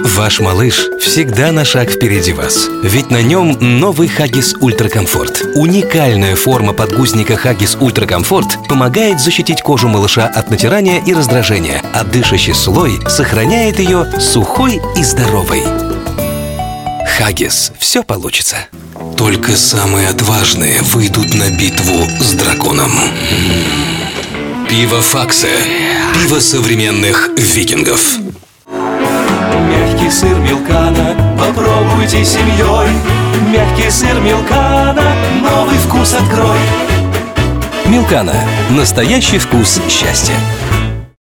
Ваш малыш всегда на шаг впереди вас. Ведь на нем новый Huggies Ultra Comfort. Уникальная форма подгузника Huggies Ultra Comfort помогает защитить кожу малыша от натирания и раздражения, а дышащий слой сохраняет ее сухой и здоровой. Huggies. Все получится. Только самые отважные выйдут на битву с драконом. Пиво Факсе. Пиво современных викингов. Мягкий сыр Милкана, попробуйте семьей. Мягкий сыр Милкана, новый вкус открой. Милкана. Настоящий вкус счастья.